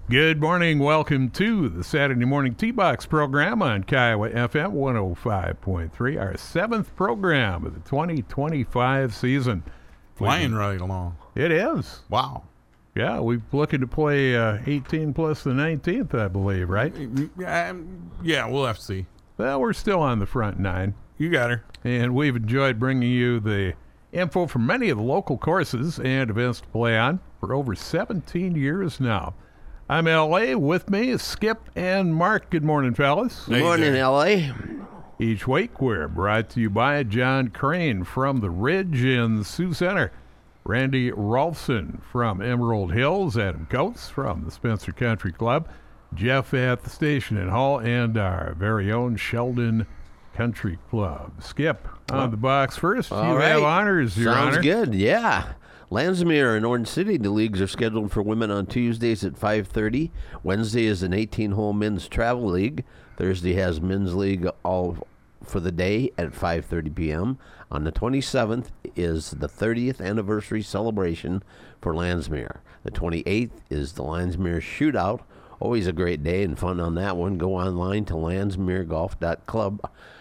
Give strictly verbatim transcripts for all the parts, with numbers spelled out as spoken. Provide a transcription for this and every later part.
Good morning. Welcome to the Saturday Morning T-Box program on Kiowa F M one oh five point three, our seventh program of the twenty twenty-five season. Flying we, right along. It is. Wow. Yeah, we're looking to play uh, eighteen plus the nineteenth, I believe, right? Um, yeah, we'll have to see. Well, we're still on the front nine. You got her. And we've enjoyed bringing you the info from many of the local courses and events to play on for over seventeen years now. I'm L A. With me is Skip and Mark. Good morning, fellas. Good morning, L A. Each week we're brought to you by John Crane from the Ridge in Sioux Center, Randy Rolfson from Emerald Hills, Adam Coates from the Spencer Country Club, Jeff at the Station in Hall, and our very own Sheldon Country Club. Skip on the box first. All you right. have honors, Your Sounds Honor. good, yeah. Landsmere and Orange City, the leagues are scheduled for women on Tuesdays at five thirty. Wednesday is an eighteen-hole men's travel league. Thursday has men's league all for the day at five thirty p.m. On the twenty-seventh is the thirtieth anniversary celebration for Landsmere. The twenty-eighth is the Landsmere Shootout. Always a great day and fun on that one. Go online to landsmere golf dot club,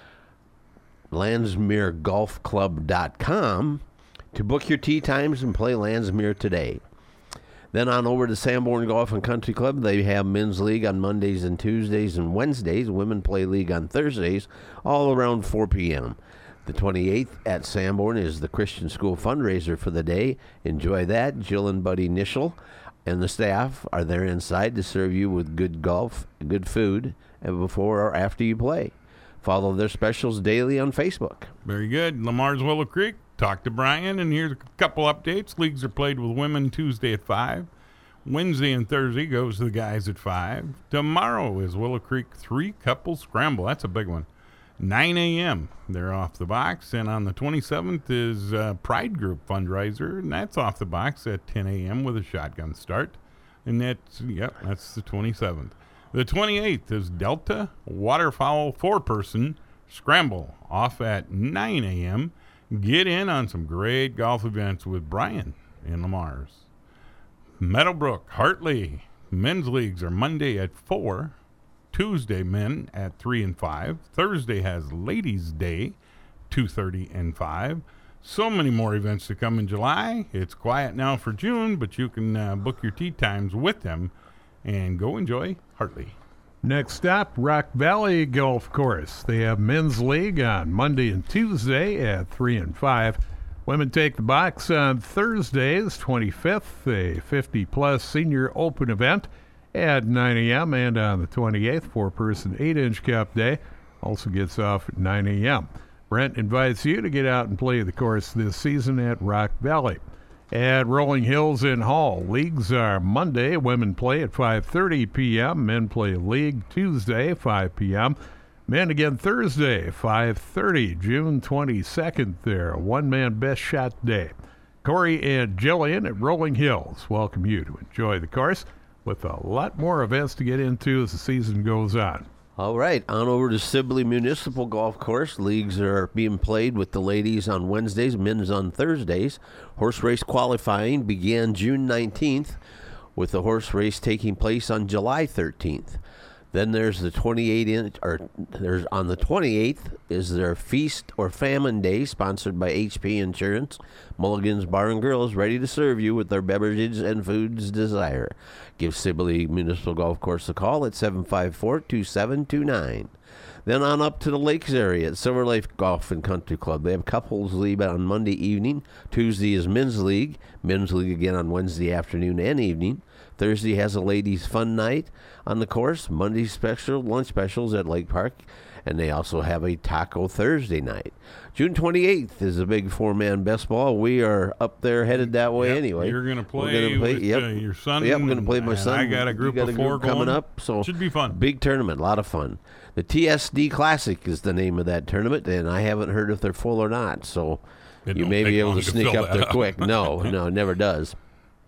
landsmere golf club dot com to book your tee times and play Landsmere today. Then on over to Sanborn Golf and Country Club. They have men's league on Mondays and Tuesdays and Wednesdays. Women play league on Thursdays, all around four p.m. The twenty-eighth at Sanborn is the Christian School fundraiser for the day. Enjoy that. Jill and Buddy Nischel and the staff are there inside to serve you with good golf, good food, and before or after you play. Follow their specials daily on Facebook. Very good. Lamar's Willow Creek. Talk to Brian, and here's a couple updates. Leagues are played with women Tuesday at five. Wednesday and Thursday goes to the guys at five. Tomorrow is Willow Creek three-couple scramble. That's a big one. nine a.m. They're off the box. And on the twenty-seventh is uh, Pride Group fundraiser, and that's off the box at ten a.m. with a shotgun start. And that's, yep, that's the twenty-seventh. The twenty-eighth is Delta Waterfowl four-person scramble off at nine a.m. Get in on some great golf events with Brian in Lamar's. Meadowbrook, Hartley, men's leagues are Monday at four. Tuesday, men at three and five. Thursday has Ladies' Day, two thirty and five. So many more events to come in July. It's quiet now for June, but you can uh, book your tee times with them and go enjoy Hartley. Next stop, Rock Valley Golf Course. They have men's league on Monday and Tuesday at three and five. Women take the box on Thursdays, twenty-fifth, a fifty-plus senior open event at nine a.m. And on the twenty-eighth, four-person eight-inch cup day also gets off at nine a.m. Brent invites you to get out and play the course this season at Rock Valley. At Rolling Hills in Hall, leagues are Monday. Women play at five thirty p.m. Men play league Tuesday, five p.m. Men again Thursday, five thirty. June twenty-second there, a one-man best shot day. Corey and Jillian at Rolling Hills welcome you to enjoy the course with a lot more events to get into as the season goes on. All right, on over to Sibley Municipal Golf Course. Leagues are being played with the ladies on Wednesdays, men's on Thursdays. Horse race qualifying began June nineteenth, with the horse race taking place on July thirteenth. Then there's the twenty-eight inch, or there's on the twenty-eighth is their Feast or Famine Day, sponsored by H P Insurance. Mulligan's Bar and Grill is ready to serve you with their beverages and foods desire. Give Sibley Municipal Golf Course a call at seven five four, two seven two nine. Then on up to the Lakes area at Silver Lake Golf and Country Club. They have couples league on Monday evening. Tuesday is men's league. Men's league again on Wednesday afternoon and evening. Thursday has a ladies' fun night on the course. Monday special lunch specials at Lake Park. And they also have a Taco Thursday night. June twenty-eighth is a big four-man best ball. We are up there headed that way yep, anyway. You're going to play, play with yep. uh, your son. Yep, I'm going to play my son. I got a group got of a four group coming going. up. So should be fun. Big tournament, a lot of fun. The T S D Classic is the name of that tournament, and I haven't heard if they're full or not. So It you don't may take be able long to to sneak fill up that there up. quick. No, no, it never does.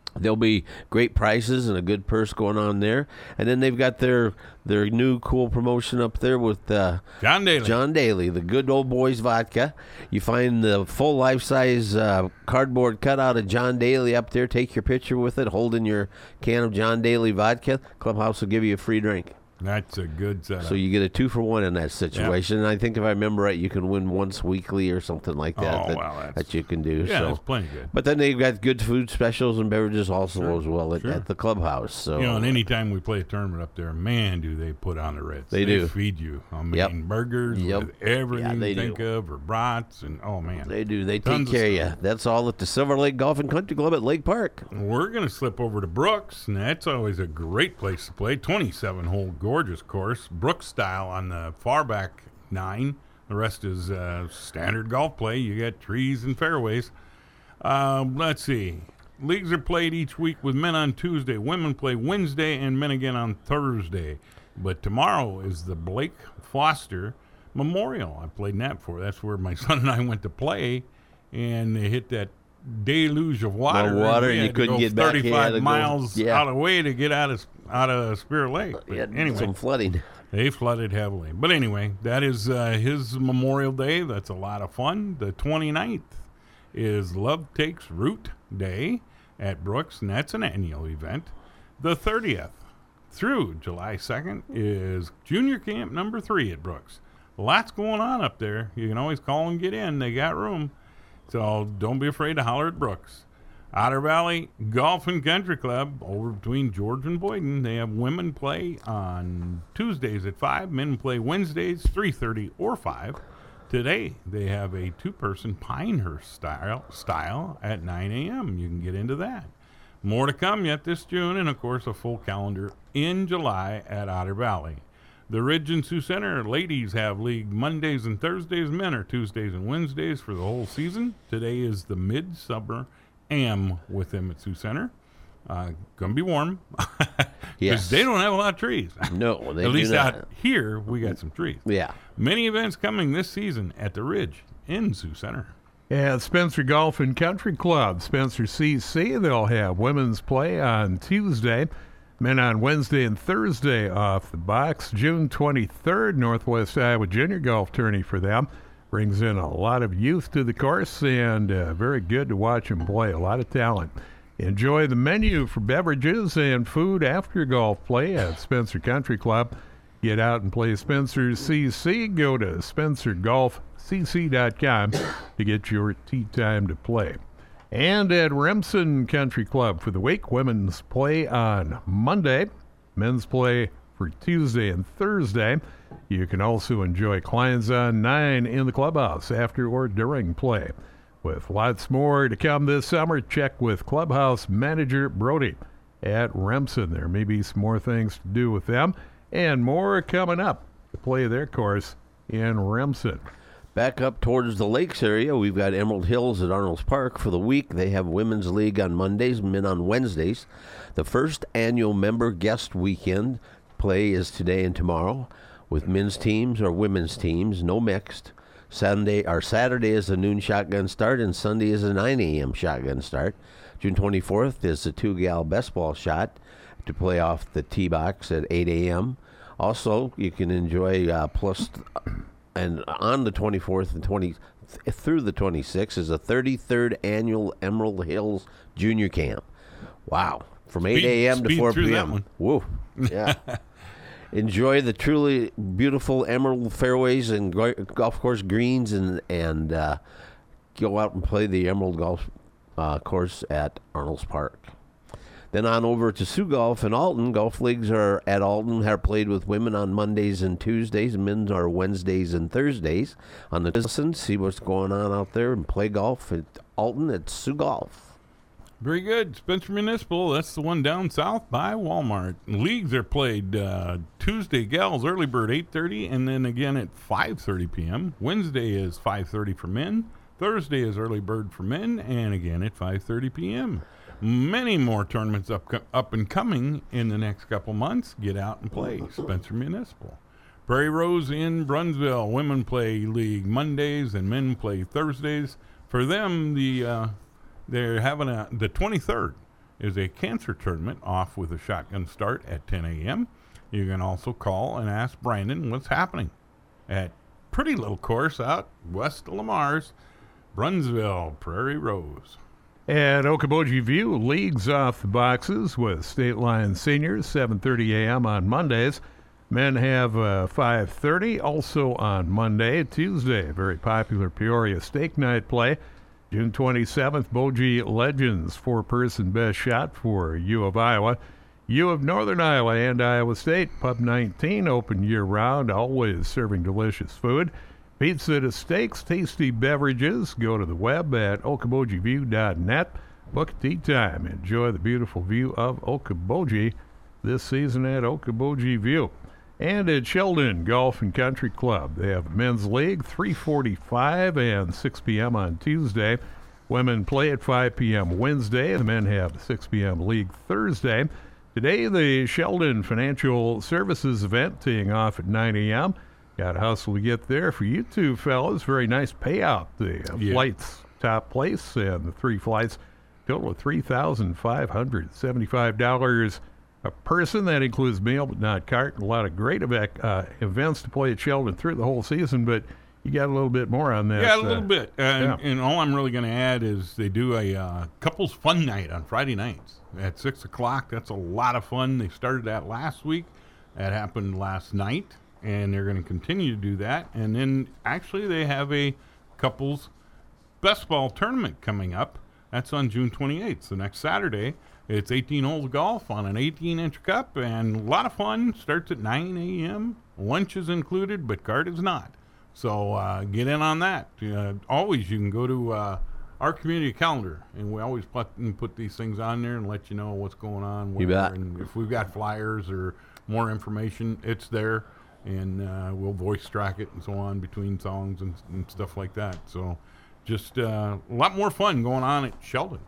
There'll be great prices and a good purse going on there. And then they've got their their new cool promotion up there with uh, John Daly. John Daly, the good old boys vodka. You find the full life-size uh, cardboard cutout of John Daly up there. Take your picture with it, holding your can of John Daly vodka. Clubhouse will give you a free drink. That's a good setup. So you get a two for one in that situation. Yep. And I think if I remember right, you can win once weekly or something like that. Oh, that, well, that's, that you can do. Yeah, so. that's plenty good. But then they've got good food specials and beverages also Sure, as well at, sure. at the clubhouse. So You know, and anytime we play a tournament up there, man, do they put on the Ritz. They do. feed you. I mean, Yep. burgers Yep. with everything Yeah, they you think do. of, or brats, and oh, man. They do. They Tons take of care of you. stuff. That's all at the Silver Lake Golf and Country Club at Lake Park. We're going to slip over to Brooks, and that's always a great place to play. twenty-seven hole gorgeous course. Brooks style on the far back nine. The rest is uh, standard golf play. You got trees and fairways. Um, let's see. Leagues are played each week with men on Tuesday. Women play Wednesday and men again on Thursday. But tomorrow is the Blake Foster Memorial. I played in that before. That's where my son and I went to play, and they hit that deluge of water. No water, we and had you to couldn't go get back. You had thirty-five to go- miles yeah. out of the way to get out of out of Spirit Lake. But Yeah, anyway, some flooding. they flooded heavily. But anyway, that is uh, his Memorial Day. That's a lot of fun. The twenty-ninth is Love Takes Root Day at Brooks, and that's an annual event. The thirtieth through July second is Junior Camp number three at Brooks. Lots going on up there. You can always call and get in. They got room. So don't be afraid to holler at Brooks. Otter Valley Golf and Country Club over between George and Boyden. They have women play on Tuesdays at five. Men play Wednesdays three thirty or five. Today they have a two-person Pinehurst style style at nine a.m. You can get into that. More to come yet this June, and of course a full calendar in July at Otter Valley. The Ridge and Sioux Center ladies have league Mondays and Thursdays. Men are Tuesdays and Wednesdays for the whole season. Today is the midsummer am with them at Sioux Center. Uh, gonna be warm. Yes. They don't have a lot of trees. No, they At do least not. out here, we got some trees. Yeah. Many events coming this season at the Ridge in Sioux Center. At Spencer Golf and Country Club, Spencer C C, they'll have women's play on Tuesday, men on Wednesday and Thursday off the box. June twenty-third, Northwest Iowa Junior Golf Tourney for them. Brings in a lot of youth to the course, and uh, very good to watch them play. A lot of talent. Enjoy the menu for beverages and food after golf play at Spencer Country Club. Get out and play Spencer C C. Go to spencer golf c c dot com to get your tee time to play. And at Remsen Country Club for the week, women's play on Monday, men's play for Tuesday and Thursday. You can also enjoy clients on nine in the clubhouse after or during play. With lots more to come this summer, check with clubhouse manager Brody at Remsen. There may be some more things to do with them and more coming up to play their course in Remsen. Back up towards the lakes area, we've got Emerald Hills at Arnold's Park for the week. They have women's league on Mondays, men on Wednesdays. The first annual member guest weekend play is today and tomorrow with men's teams or women's teams, no mixed. Sunday or Saturday is a noon shotgun start, and Sunday is a nine a.m. shotgun start. June twenty-fourth is the two-gal best ball shot to play off the tee box at eight a.m. Also, you can enjoy uh, plus, and on the twenty-fourth and twenty through the twenty-sixth is the thirty-third annual Emerald Hills Junior Camp. Wow, from eight a.m. to Speed four through that p.m. one. Whoa, yeah. Enjoy the truly beautiful emerald fairways and go- golf course greens, and and uh, go out and play the Emerald Golf uh, course at Arnold's Park. Then on over to Sioux Golf in Alton. Golf leagues are at Alton are played with women on Mondays and Tuesdays. Men are Wednesdays and Thursdays. On the listen, see what's going on out there and play golf at Alton at Sioux Golf. Very good. Spencer Municipal, that's the one down south by Walmart. Leagues are played uh, Tuesday, gals, early bird, eight thirty, and then again at five thirty p.m. Wednesday is five thirty for men. Thursday is early bird for men, and again at five thirty p.m. Many more tournaments up, up and coming in the next couple months. Get out and play Spencer Municipal. Prairie Rose in Brunsville, women play league Mondays and men play Thursdays. For them, the... Uh, They're having a the twenty-third is a cancer tournament off with a shotgun start at ten a.m. You can also call and ask Brandon what's happening at pretty little course out west of Lamar's, Brunsville, Prairie Rose. At Okoboji View, leagues off the boxes with State Line Seniors, seven thirty a.m. on Mondays. Men have uh, five thirty, also on Monday. Tuesday, very popular Peoria Steak Night play. June twenty-seventh, Bogie Legends, four-person best shot for U of Iowa. U of Northern Iowa and Iowa State, Pub nineteen, open year-round, always serving delicious food. Pizza to steaks, tasty beverages. Go to the web at okoboji view dot net. Book a tea time. Enjoy the beautiful view of Okoboji this season at Okoboji View. And at Sheldon Golf and Country Club, they have a men's league, three forty-five and six p.m. on Tuesday. Women play at five p.m. Wednesday. The men have a six p.m. league Thursday. Today, the Sheldon Financial Services event teeing off at nine a.m. Got to hustle to get there. For you two fellas, very nice payout. The uh, Yeah. flights top place, and the three flights total of three thousand five hundred seventy-five dollars a person. That includes meal but not cart. A lot of great ev- uh, events to play at Sheldon through the whole season, but you got a little bit more on that. Yeah, a uh, little bit. Uh, yeah. and, and all I'm really going to add is they do a uh, couples fun night on Friday nights at six o'clock. That's a lot of fun. They started that last week. That happened last night, and they're going to continue to do that. And then actually they have a couples best ball tournament coming up. That's on June twenty-eighth, so next Saturday. It's eighteen holes of golf on an eighteen-inch cup, and a lot of fun. Starts at nine a.m. Lunch is included, but cart is not. So uh, get in on that. Uh, always, you can go to uh, our community calendar, and we always put, put these things on there and let you know what's going on. You where, bet. And if we've got flyers or more information, it's there, and uh, we'll voice track it and so on between songs and, and stuff like that. So just uh, a lot more fun going on at Sheldon.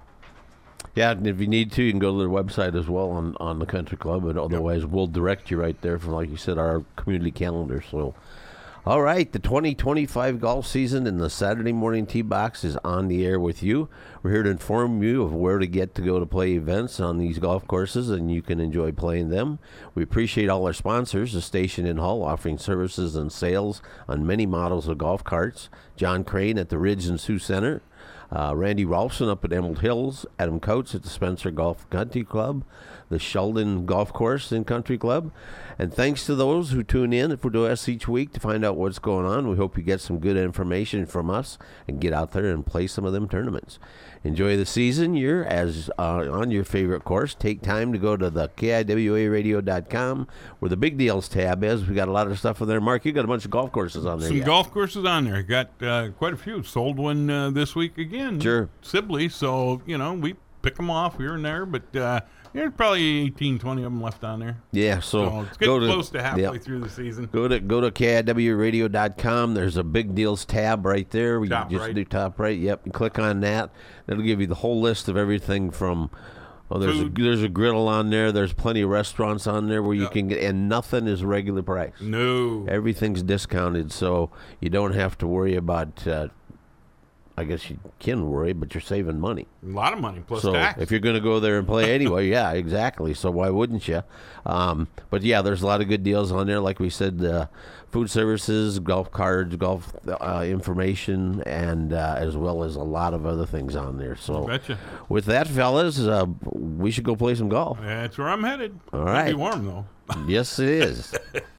Yeah, and if you need to, you can go to their website as well on, on the country club. But otherwise, we'll direct you right there from, like you said, our community calendar. So, all right, the twenty twenty-five golf season and the Saturday Morning Tee Box is on the air with you. We're here to inform you of where to get to go to play events on these golf courses, and you can enjoy playing them. We appreciate all our sponsors, the Station in Hull, offering services and sales on many models of golf carts. John Crane at the Ridge and Sioux Center. Uh, Randy Rolfson up at Emerald Hills, Adam Coates at the Spencer Golf Country Club, the Sheldon Golf Course and Country Club. And thanks to those who tune in for us each week to find out what's going on. We hope you get some good information from us and get out there and play some of them tournaments. Enjoy the season. You're as uh, on your favorite course. Take time to go to the K I W A radio dot com where the big deals tab is. We got a lot of stuff on there. Mark, you got a bunch of golf courses on there. Some yet. golf courses on there. Got uh, quite a few. Sold one uh, this week again. Sure. Sibley. So, you know, we pick them off here and there, but uh, there's probably eighteen, twenty of them left on there. Yeah, so, So it's getting go to, close to halfway yep. through the season. Go to go to K I W radio dot com. There's a big deals tab right there. You Top just right. do top right. Yep, you click on that. That'll give you the whole list of everything from. Oh, there's a, Food. there's a griddle on there. There's plenty of restaurants on there where you Yep. can get, and nothing is regular price. No. Everything's discounted, so you don't have to worry about. Uh, I guess you can worry, but you're saving money. A lot of money plus So tax. if you're going to go there and play anyway, yeah, exactly. So why wouldn't you? Um, but yeah, there's a lot of good deals on there. Like we said, uh, food services, golf cards, golf uh, information, and uh, as well as a lot of other things on there. So Betcha. with that, fellas, uh, we should go play some golf. That's where I'm headed. All It'll right. be warm, though. Yes, it is.